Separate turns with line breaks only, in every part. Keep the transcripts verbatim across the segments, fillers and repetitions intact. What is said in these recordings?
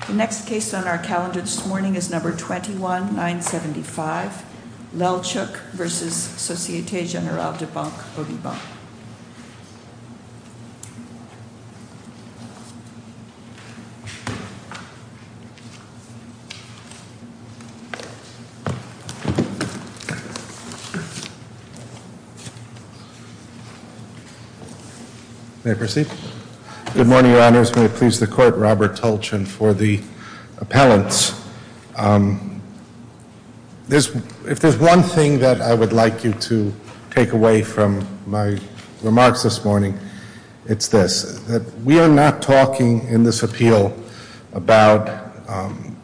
The next case on our calendar this morning is number twenty-one nine seventy-five, Lelchuk versus Société Générale de Banque Audubon.
May I proceed? Good morning, Your Honors. May it please the Court, Robert Tulchin for the appellants. Um, there's, if there's one thing that I would like you to take away from my remarks this morning, it's this, that we are not talking in this appeal about um,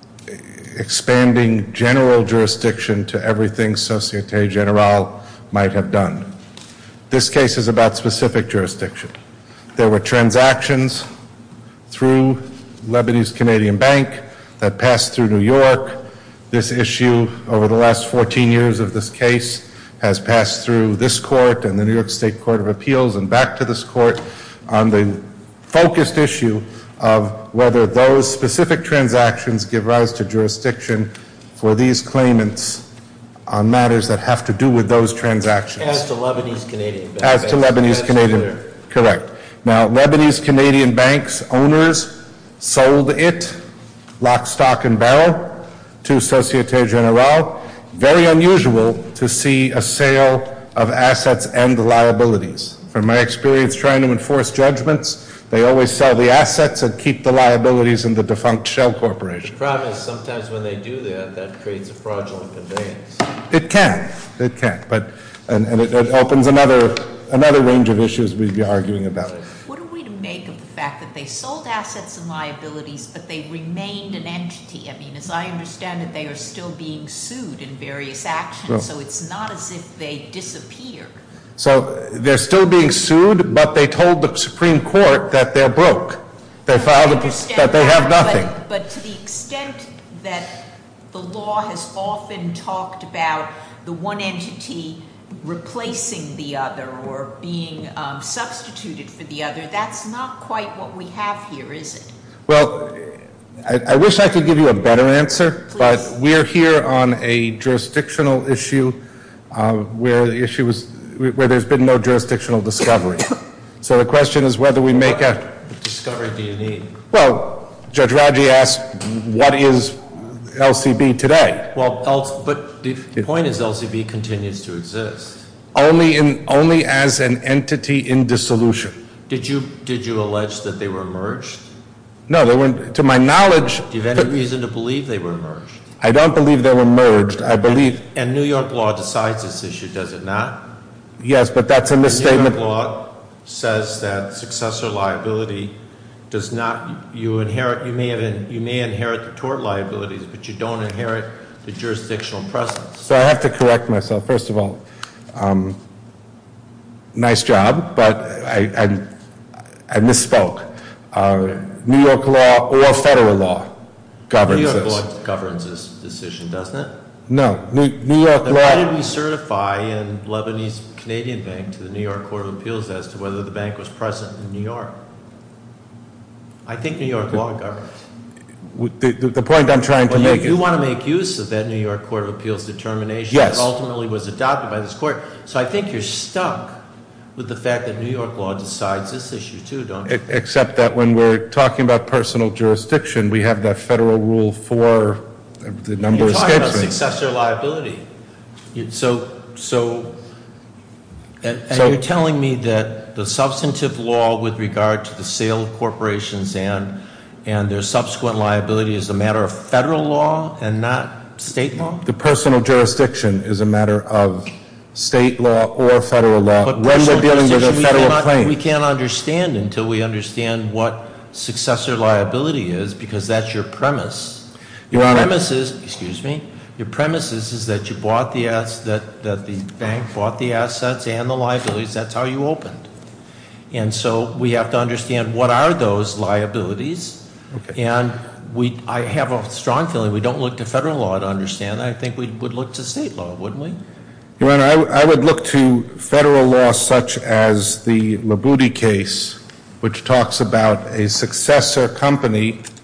expanding general jurisdiction to everything Société Générale might have done. This case is about specific jurisdiction. There were transactions through Lebanese Canadian Bank that passed through New York. This issue, over the last fourteen years of this case, has passed through this court and the New York State Court of Appeals and back to this court on the focused issue of whether those specific transactions give rise to jurisdiction for these claimants on matters that have to do with those transactions.
As to Lebanese Canadian Bank.
As to Lebanese Canadian, correct. Now, Lebanese Canadian Bank's owners sold it, lock, stock, and barrel, to Société Générale. Very unusual to see a sale of assets and liabilities. From my experience trying to enforce judgments, they always sell the assets and keep the liabilities in the defunct shell corporation.
The problem is sometimes when they do that, that creates a fraudulent conveyance.
It can. It can. But, and, and it, it opens another, another range of issues we'd be arguing about.
What are we to make of the fact that they sold assets and liabilities, but they remained an entity? I mean, as I understand it, they are still being sued in various actions, well, so it's not as if they disappeared.
So they're still being sued, but they told the Supreme Court that they're broke. They filed a, that they have nothing.
But, but to the extent that the law has often talked about the one entity replacing the other or being um, substituted for the other, that's not quite what we have here, is it?
Well, I, I wish I could give you a better answer,
Please.
But we're here on a jurisdictional issue uh, where the issue is where there's been no jurisdictional discovery. So the question is whether we make a...
What discovery do you need?
Well, Judge Raji asked, what is L C B today?
Well, L- but the point is L C B continues to exist.
Only in only as an entity in dissolution.
Did you did you allege that they were merged?
No, they weren't. To my knowledge...
Do you have any reason to believe they were merged?
I don't believe they were merged. I believe...
And, and New York law decides this issue, does it not?
Yes, but that's a misstatement.
New York law says that successor liability does not, you inherit, you may have, you may inherit the tort liabilities, but you don't inherit the jurisdictional presence.
So I have to correct myself. First of all, um, nice job, but I, I, I misspoke. Uh, New York law or federal law governs this.
New York law governs this decision, doesn't it?
No, New, New York
then
law.
Why did we certify in Lebanese Canadian Bank to the New York Court of Appeals as to whether the bank was present in New York? I think New York law governs.
The, the, the point I'm trying to
well,
make
you, you
is...
want to make use of that New York Court of Appeals determination
yes.
that ultimately was adopted by this court. So I think you're stuck with the fact that New York law decides this issue too, don't you?
Except that when we're talking about personal jurisdiction, we have that federal rule for the number
You're talking
escapes
about
me.
successor liability. You, so, so, and, and
So-
you're telling me that the substantive law with regard to the sale of corporations and and their subsequent liability is a matter of federal law and not state law?
The personal jurisdiction is a matter of state law or federal law
But
when we're
personal
dealing with a
jurisdiction, we
federal
cannot-
claim.
We can't understand until we understand what successor liability is, because that's your premise.
Your
Your
Honor-
premise is, excuse me, your premise is, is that you bought the ass, that, that the bank bought the assets and the liabilities. That's how you opened. And so we have to understand what are those liabilities.
Okay.
And we, I have a strong feeling we don't look to federal law to understand that. I think we would look to state law, wouldn't we?
Your Honor, I, w- I would look to federal law such as the Labudi case, which talks about a successor company,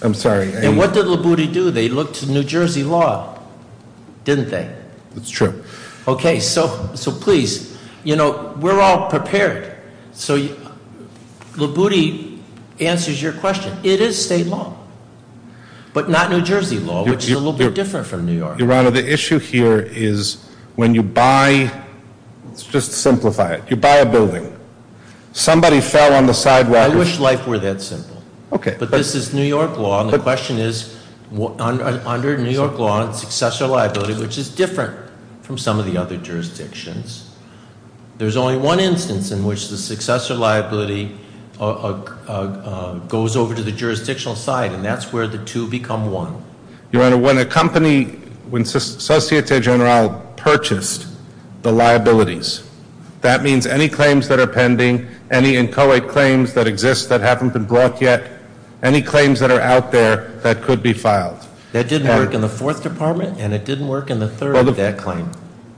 I'm sorry.
And what did Labudi do? They looked to New Jersey law, didn't they?
It's true.
Okay, so so please, you know, we're all prepared. So you, Labudi answers your question. It is state law, but not New Jersey law, which is a little bit different from New York.
Your Honor, the issue here is when you buy, let's just simplify it, you buy a building. Somebody fell on the sidewalk.
I wish life were that simple.
Okay.
But, but this is New York law, and the question is, under, under New York law, and successor liability, which is different from some of the other jurisdictions, there's only one instance in which the successor liability uh, uh, uh, uh, goes over to the jurisdictional side, and that's where the two become one.
Your Honor, when a company, when Societe Generale purchased the liabilities, that means any claims that are pending, any inchoate claims that exist that haven't been brought yet, any claims that are out there that could be filed.
That didn't
and,
work in the fourth department, and it didn't work in the third,
well, the,
that claim.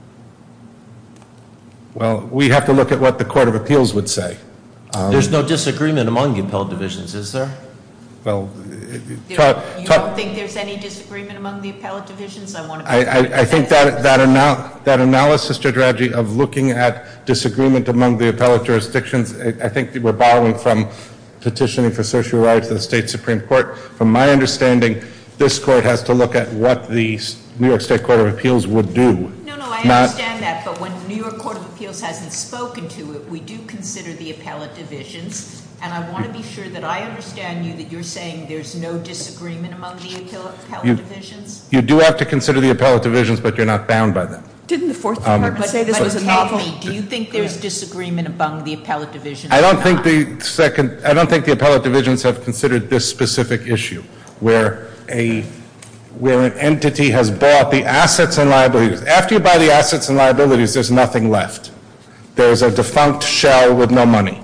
Well, we have to look at what the Court of Appeals would say. Um,
There's no disagreement among the appellate divisions, is there?
Well,
There,
talk,
you
talk,
don't think there's any disagreement among the appellate divisions? I want to.
I, I, I think that that, anal- that analysis, Judge Radji, of looking at disagreement among the appellate jurisdictions, I, I think we're borrowing from petitioning for certiorari to the state Supreme Court. From my understanding, this court has to look at what the New York State Court of Appeals would do.
No, no, I
not,
understand that, but when New York Court of Appeals hasn't spoken to it, we do consider the appellate divisions. And I want to be sure that I understand you, that you're saying there's no disagreement among the appellate
you,
divisions?
You do have to consider the appellate divisions, but you're not bound by them.
Didn't the Fourth Department um, say this
but
was a
tell
novel?
Me, do you think there's disagreement among the appellate divisions?
I don't think the second, I don't think the appellate divisions have considered this specific issue, where a where an entity has bought the assets and liabilities. After you buy the assets and liabilities, there's nothing left. There's a defunct shell with no money.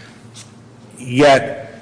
Yet,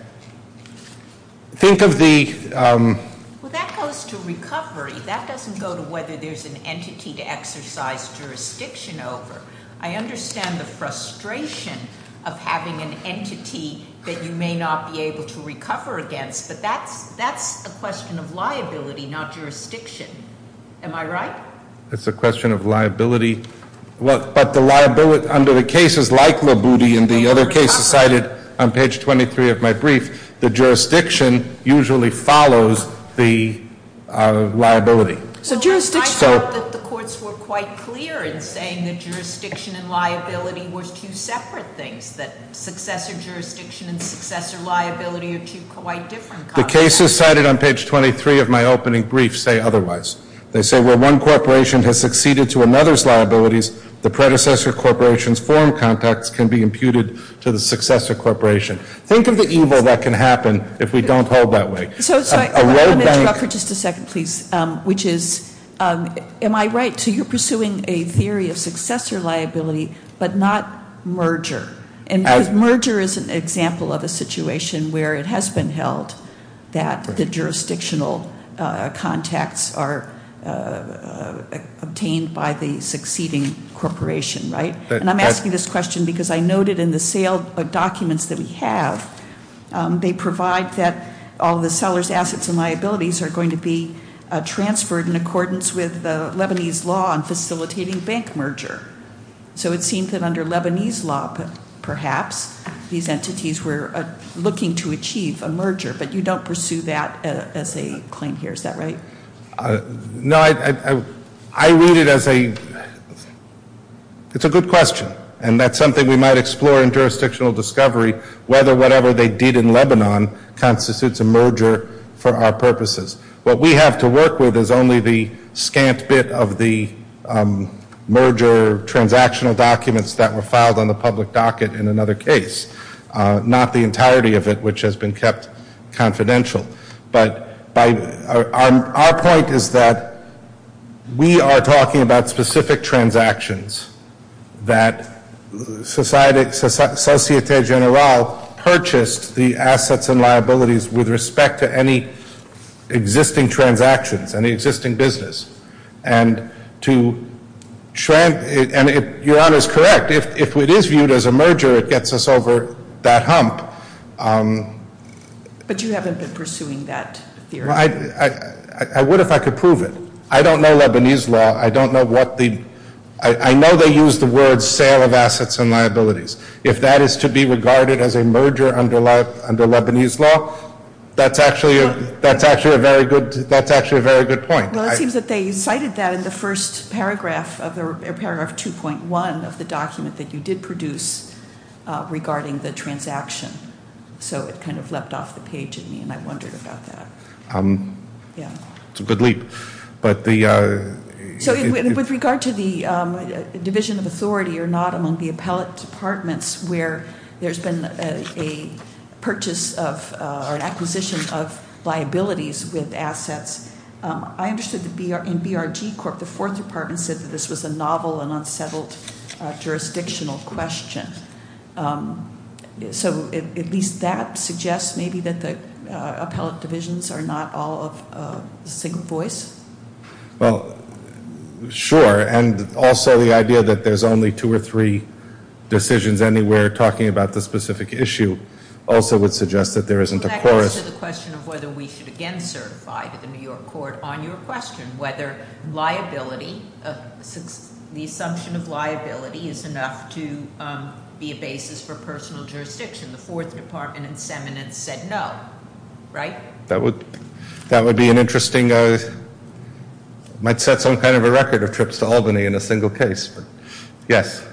think of the... Um,
well, that goes to recovery. That doesn't go to whether there's an entity to exercise jurisdiction over. I understand the frustration of having an entity that you may not be able to recover against, but that's that's a question of liability, not jurisdiction. Am I right?
It's a question of liability. Well, but the liability under the cases like Labudi and the other cases cited on page twenty-three of my brief, the jurisdiction usually follows the uh, liability.
So jurisdiction.
I thought that the courts were quite clear in saying that jurisdiction and liability were two separate things, that successor jurisdiction and successor liability are two quite different concepts.
The cases cited on page twenty-three of my opening brief say otherwise. They say where one corporation has succeeded to another's liabilities, the predecessor corporation's foreign contacts can be imputed to the successor corporation. Think of the evil that can happen if we don't hold that way.
So, so
a,
I,
a
I want to
bank,
interrupt for just a second, please, um, which is, um, am I right? So you're pursuing a theory of successor liability, but not merger. And because merger is an example of a situation where it has been held that right. the jurisdictional uh, contacts are Uh, uh, obtained by the succeeding corporation, right?
That,
and I'm asking this question because I noted in the sale documents that we have, um, they provide that all of the seller's assets and liabilities are going to be uh, transferred in accordance with the Lebanese law on facilitating bank merger. So it seemed that under Lebanese law, perhaps, these entities were uh, looking to achieve a merger, but you don't pursue that uh, as a claim here. Is that right?
Uh, no, I, I, I read it as a, it's a good question, and that's something we might explore in jurisdictional discovery, whether whatever they did in Lebanon constitutes a merger for our purposes. What we have to work with is only the scant bit of the um, merger transactional documents that were filed on the public docket in another case, uh, not the entirety of it, which has been kept confidential. But By, our, our, our point is that we are talking about specific transactions that Societe, Societe Generale purchased the assets and liabilities with respect to any existing transactions, any existing business. And to, and it, Your Honor is correct, if, if it is viewed as a merger, it gets us over that hump. Um,
but you haven't been pursuing that theory.
Well, I, I, I would if I could prove it. I don't know Lebanese law. I don't know what the, I, I know they use the words sale of assets and liabilities. If that is to be regarded as a merger under, under Lebanese law, that's actually a, that's actually a very good, that's actually a very good point.
Well, it
I,
seems that they cited that in the first paragraph of the, or paragraph two point one of the document that you did produce uh, regarding the transaction. So it kind of leapt off the page at me, and I wondered about that.
Um,
yeah.
It's a good leap. But the... Uh,
so
it,
it,
it,
with regard to the um, division of authority or not among the appellate departments where there's been a, a purchase of uh, or an acquisition of liabilities with assets, um, I understood that B R, in B R G Corp, the fourth department said that this was a novel and unsettled uh, jurisdictional question. Um, so it, at least that suggests maybe that the uh, appellate divisions are not all of uh, a single voice?
Well, sure, and also the idea that there's only two or three decisions anywhere talking about the specific issue also would suggest that there isn't
well,
a chorus.
That goes to the question of whether we should again certify to the New York court on your question whether liability, uh, the assumption of liability is enough to um, be a basis for personal jurisdiction. The fourth department in Seminence said no, right?
That would, that would be an interesting, uh, might set some kind of a record of trips to Albany in a single case, but yes.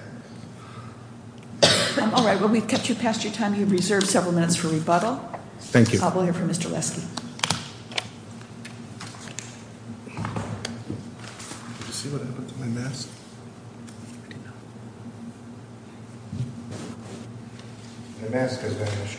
Um, all right, well, we've kept you past your time. You've reserved several minutes for rebuttal.
Thank you.
Uh, we'll hear from Mister Lesky.
Did you see what happened to my mask? My mask has vanished.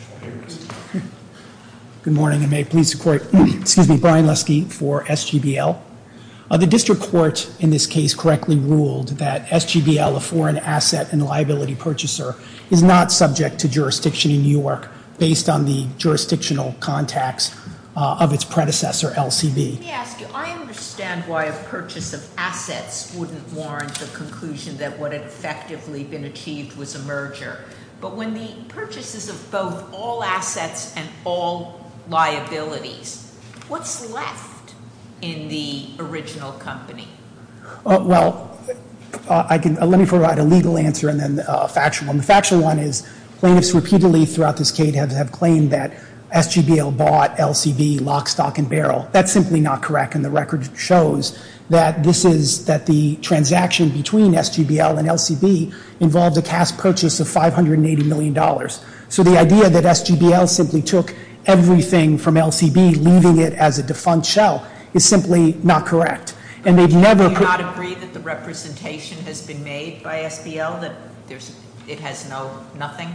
Good morning, and may it please the court. Excuse me, Brian Lesky for S G B L. Uh, the district court in this case correctly ruled that S G B L, a foreign asset and liability purchaser, is not subject to jurisdiction in New York based on the jurisdictional contacts uh, of its predecessor, L C B.
Let me ask you, I understand why a purchase of assets wouldn't warrant the conclusion that what had effectively been achieved was a merger. But when the purchases of both all assets and all liabilities, what's left in the original company?
Uh, well, uh, I can uh, let me provide a legal answer and then uh, a factual one. The factual one is plaintiffs repeatedly throughout this case have, have claimed that S G B L bought L C B lock, stock, and barrel. That's simply not correct, and the record shows that this is that the transaction between S G B L and L C B involved a cash purchase of five hundred eighty million dollars. So the idea that S G B L simply took everything from L C B, leaving it as a defunct shell, is simply not correct. And they've never.
Do you not agree that the representation has been made by S B L that there's it has no nothing?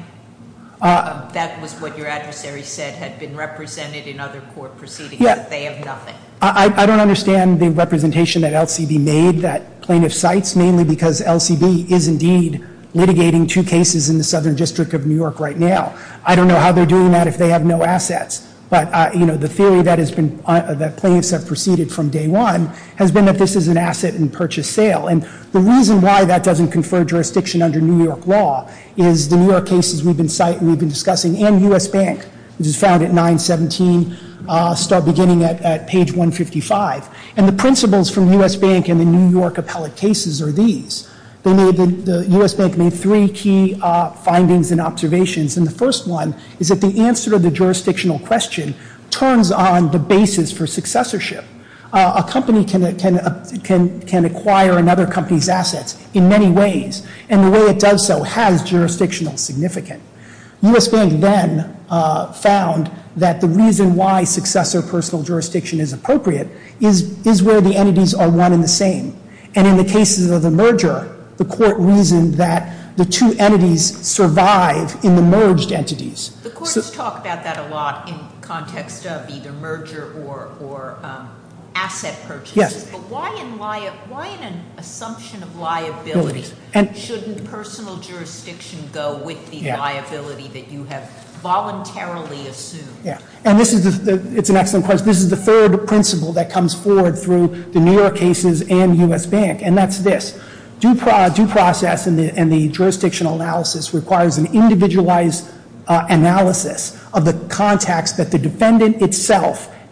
Uh, um, that was what your adversary said had been represented in other court proceedings, yeah, that they have nothing.
I, I don't understand the representation that L C B made that plaintiff cites, mainly because L C B is indeed litigating two cases in the Southern District of New York right now. I don't know how they're doing that if they have no assets. But, uh, you know, the theory that has been, uh, that plaintiffs have proceeded from day one has been that this is an asset and purchase sale. And the reason why that doesn't confer jurisdiction under New York law is the New York cases we've been citing, we've been discussing, and U S Bank, which is found at nine seventeen, uh, start beginning at, at page one fifty-five. And the principles from U S Bank and the New York appellate cases are these. They made the, the U S Bank made three key uh, findings and observations, and the first one is that the answer to the jurisdictional question turns on the basis for successorship. Uh, a company can can uh, can can acquire another company's assets in many ways, and the way it does so has jurisdictional significance. U S Bank then uh, found that the reason why successor personal jurisdiction is appropriate is is where the entities are one and the same, and in the cases of the merger, the court reasoned that the two entities survive in the merged entities.
The courts so, talk about that a lot in context of either merger or, or um, asset purchases.
Yes.
But why in, li- why in an assumption of liability
and,
shouldn't personal jurisdiction go with the
yeah.
liability that you have voluntarily assumed?
Yeah, and this is the, the, it's an excellent question. This is the third principle that comes forward through the New York cases and U S Bank, and that's this. Due, pro, due process and the, and the jurisdictional analysis requires an individualized uh, analysis of the contacts that the defendant itself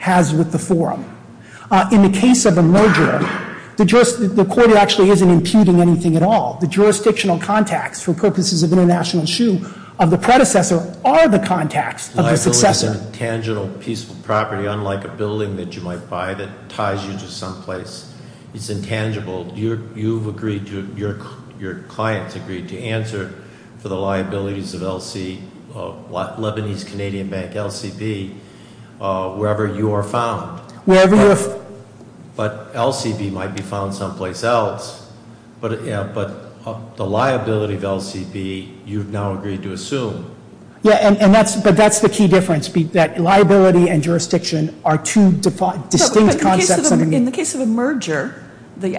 has with the forum. Uh, in the case of a merger, the, juris, the court actually isn't imputing anything at all. The jurisdictional contacts for purposes of international shoe of the predecessor are the contacts of the successor.
Liability is an intangible piece of property, unlike a building that you might buy that ties you to someplace. It's intangible. You're, you've agreed to, your, your clients agreed to answer for the liabilities of L C, uh, Lebanese Canadian Bank, L C B, uh, wherever you are found.
Wherever
but,
you're f-
But L C B might be found someplace else. But, yeah, but uh, the liability of L C B, you've now agreed to assume.
Yeah, and, and that's, but that's the key difference, be, that liability and jurisdiction are two defi- distinct
no,
concepts.
In the, a, in the case of a merger, the uh,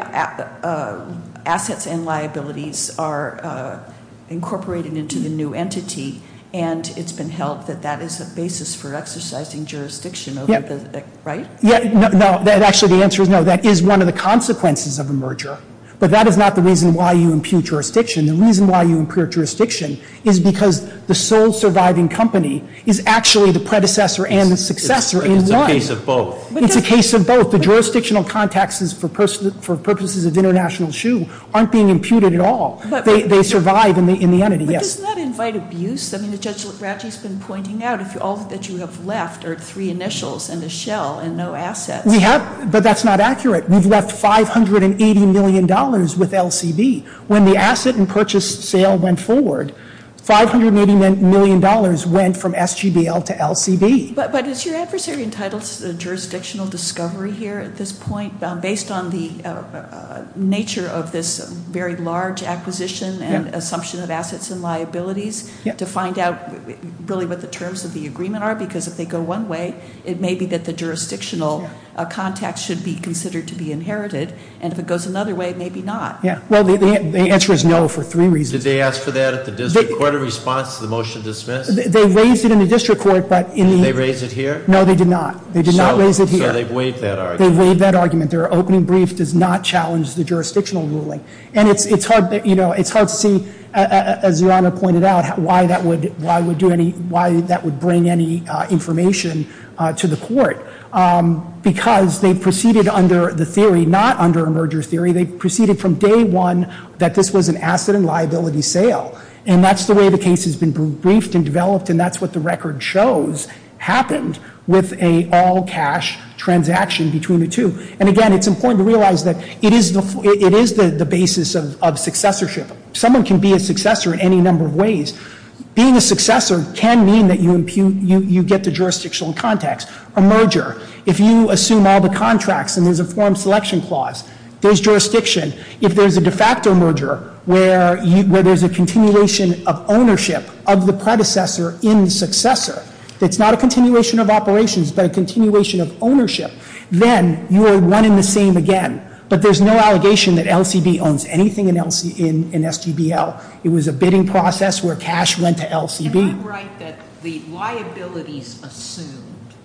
uh, assets and liabilities are uh, incorporated into the new entity, and it's been held that that is a basis for exercising jurisdiction over
yeah.
the, uh, right?
Yeah, no, no, that actually the answer is no. That is one of the consequences of a merger. But that is not the reason why you impute jurisdiction. The reason why you impute jurisdiction is because the sole surviving company is actually the predecessor and the successor in one.
It's a case of both.
It's a case of both. The jurisdictional contacts for, pers- for purposes of international shoe aren't being imputed at all.
But,
they, they survive in the, in the entity,
but
yes.
Doesn't that invite abuse? I mean, the Judge Raji's been pointing out, if you, all that you have left are three initials and a shell and no assets.
We have, but that's not accurate. We've left five hundred eighty million dollars with L C B. When the asset and purchase sale went forward, five hundred eighty million dollars went from S G B L to L C B.
But, but is your adversary entitled to jurisdictional discovery here at this point, um, based on the uh, uh, nature of this very large acquisition and
yeah.
assumption of assets and liabilities,
yeah.
to find out really what the terms of the agreement are? Because if they go one way, it may be that the jurisdictional yeah. uh, contacts should be considered to be inherited, and if it goes another way, maybe not.
Yeah. Well, the, the, the answer is no for three reasons.
Did they ask for that at the district
they,
court in response to the motion to dismiss?
They raised it in the district court, but in
did
the...
they raise it here?
No, they did not. They did
so,
not raise it here.
So they've waived that argument.
They waived that argument. Their opening brief does not challenge the jurisdictional ruling. And it's it's hard, you know, it's hard to see, uh, as Your Honor pointed out, why that would why would do any why that would bring any uh, information uh, to the court. Um, because they proceeded under the theory, not under a merger theory. They proceeded from day one that this was an asset and liability sale. And that's the way the case has been briefed and developed, and that's what the record shows happened with a all-cash transaction between the two. And again, it's important to realize that it is the it is the, the basis of, of successorship. Someone can be a successor in any number of ways. Being a successor can mean that you impute, you, you get the jurisdictional context. A merger, if you assume all the contracts and there's a form selection clause, there's jurisdiction. If there's a de facto merger where you, where there's a continuation of ownership of the predecessor in the successor, it's not a continuation of operations, but a continuation of ownership, then you are one and the same again. But there's no allegation that L C B owns anything in, L C, in, in S G B L. It was a bidding process where cash went to L C B.
Am I right that the liabilities assumed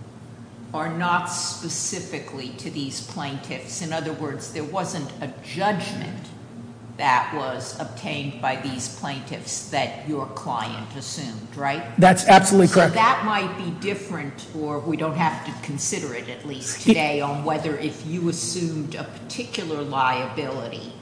are not specifically to these plaintiffs? In other words, there wasn't a judgment that was obtained by these plaintiffs that your client assumed, right?
That's absolutely correct.
So that might be different, or we don't have to consider it at least today, on whether if you assumed a particular liability,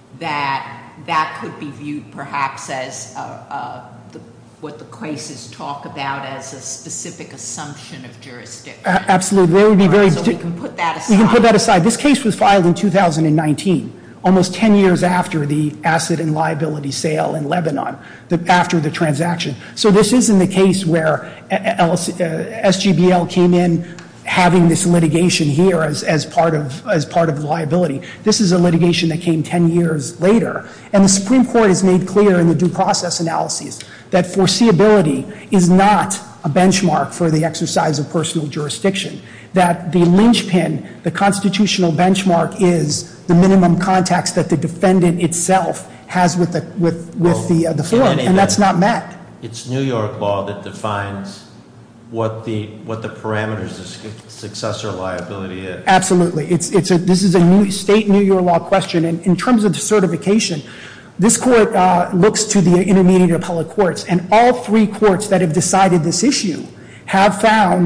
that that could be viewed perhaps as a, a, the, what the cases talk about as a specific assumption of jurisdiction.
Uh, absolutely. There would be very.
Right, so we can put that aside.
We can put that aside. This case was filed in two thousand nineteen. Almost ten years after the asset and liability sale in Lebanon, the, after the transaction. So this isn't the case where L C, uh, S G B L came in having this litigation here as, as part of as part of the liability. This is a litigation that came ten years later. And the Supreme Court has made clear in the due process analyses that foreseeability is not a benchmark for the exercise of personal jurisdiction, that the linchpin, the constitutional benchmark, is the minimum contacts that the defendant itself has with the with with well, the uh, the forum, and that's not met.
It's New York law that defines what the what the parameters of successor liability is.
Absolutely, it's it's a this is a new state New York law question, and in terms of the certification, this court uh, looks to the intermediate appellate courts, and all three courts that have decided this issue have found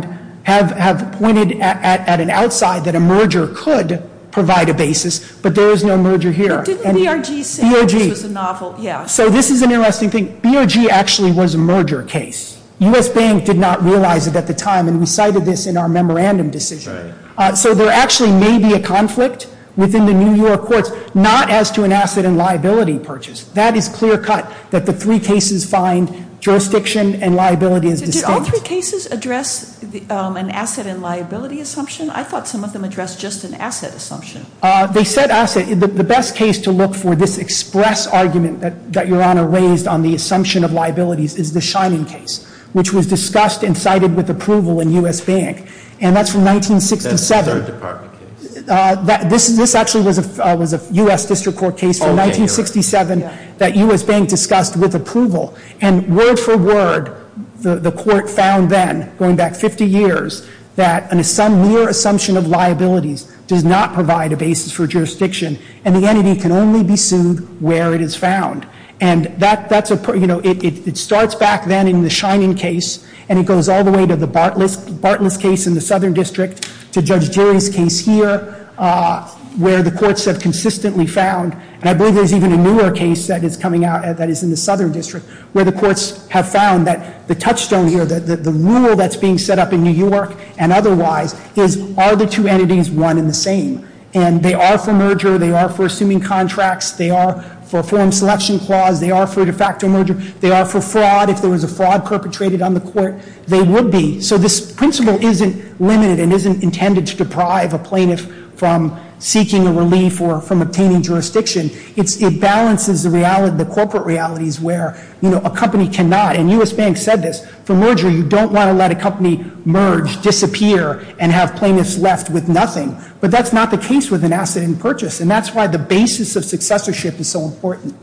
have, have pointed at, at, at an outside that a merger could provide a basis, but there is no merger here.
But didn't
and
B R G say
B R G,
this was a novel? Yeah.
So this is an interesting thing. B R G actually was a merger case. U S Bank did not realize it at the time, and we cited this in our memorandum decision.
Right.
Uh, so there actually may be a conflict within the New York courts, not as to an asset and liability purchase. That is clear cut, that the three cases find jurisdiction and liability as
Did,
distinct.
did all three cases address the, um, an asset and liability assumption? I thought some of them addressed just an asset assumption.
Uh, they said asset. The, the best case to look for this express argument that, that Your Honor raised on the assumption of liabilities is the Shining case, which was discussed and cited with approval in U S Bank, and that's from nineteen sixty-seven.
That's the third department case.
Uh, that, this, this actually was a, uh, was a U S District Court case from
Okay,
nineteen sixty-seven
you're right.
that U S Bank discussed with approval. And word for word, the, the court found then, going back fifty years, that an assum- mere assumption of liabilities does not provide a basis for jurisdiction, and the entity can only be sued where it is found. And that, that's a, you know, it, it, it starts back then in the Shining case, and it goes all the way to the Bartlett's, Bartlett's case in the Southern District, to Judge Jury's case here, uh, where the courts have consistently found, and I believe there's even a newer case that is coming out uh, that is in the Southern District, where the courts have found that the touchstone here, the, the, the rule that's being set up in New York and otherwise, is are the two entities one and the same? And they are for merger, they are for assuming contracts, they are for a forum selection clause, they are for de facto merger, they are for fraud. If there was a fraud perpetrated on the court, they would be. So this principle isn't limited and isn't intended to deprive a plaintiff from seeking a relief or from obtaining jurisdiction. It's, it balances the reality, the corporate realities where, you know, a company cannot, and U S Bank said this, for merger you don't want to let a company merge, disappear, and have plaintiffs left with nothing. But that's not the case with an asset in purchase, and that's why the basis of successorship is so important.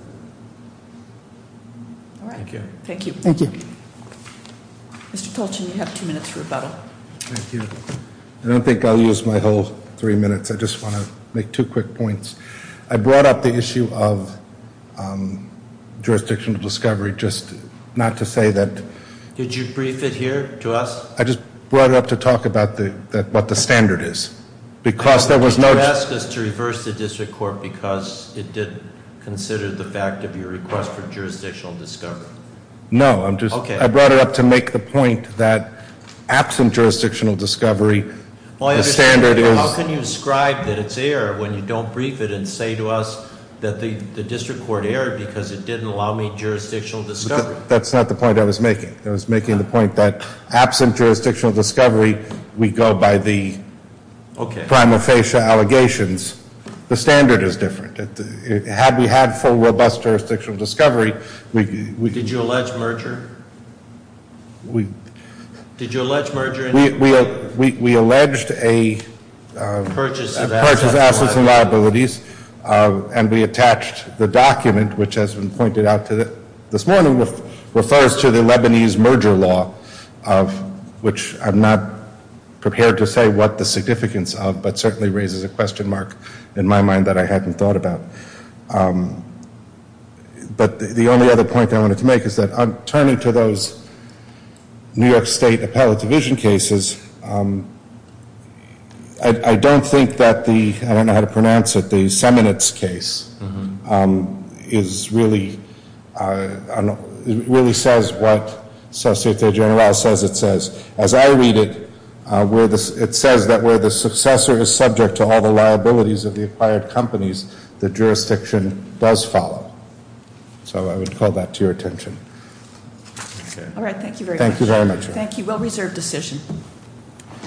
All right.
Thank you.
Thank you.
Thank you.
Mister Tolchin, you have two minutes for rebuttal.
Thank you. I don't think I'll use my whole three minutes. I just want to make two quick points. I brought up the issue of um, jurisdictional discovery, just not to say that.
Did you brief it here to us?
I just brought it up to talk about the, that what the standard is, because there was
Did
no.
you ask us to reverse the district court because it did consider the fact of your request for jurisdictional discovery?
No, I'm just.
Okay.
I brought it up to make the point that absent jurisdictional discovery,
Well, I
the
understand,
standard
but
is.
how can you ascribe that it's error when you don't brief it and say to us that the, the district court erred because it didn't allow me jurisdictional discovery?
Th- That's not the point I was making. I was making the point that absent jurisdictional discovery, we go by the
Okay.
prima facie allegations. The standard is different. It, it, had we had full, robust jurisdictional discovery, we we
Did you allege merger?
we
Did you allege merger? In
we we, we, we alleged a um,
purchase of
purchase
assets,
assets and liabilities, uh, and we attached the document, which has been pointed out to the, this morning, ref, refers to the Lebanese merger law, of which I'm not prepared to say what the significance of, but certainly raises a question mark in my mind that I hadn't thought about. Um, but the, the only other point I wanted to make is that on turning to those New York State Appellate Division cases, um, I, I don't think that the, I don't know how to pronounce it, the Seminitz case mm-hmm. um, is really, uh, it really says what Societe Generale says it says. As I read it, Uh, where this, it says that where the successor is subject to all the liabilities of the acquired companies, the jurisdiction does follow. So I would call that to your attention.
Okay.
All right, thank you very
Thank
much.
you very much.
Thank you. Well-reserved decision.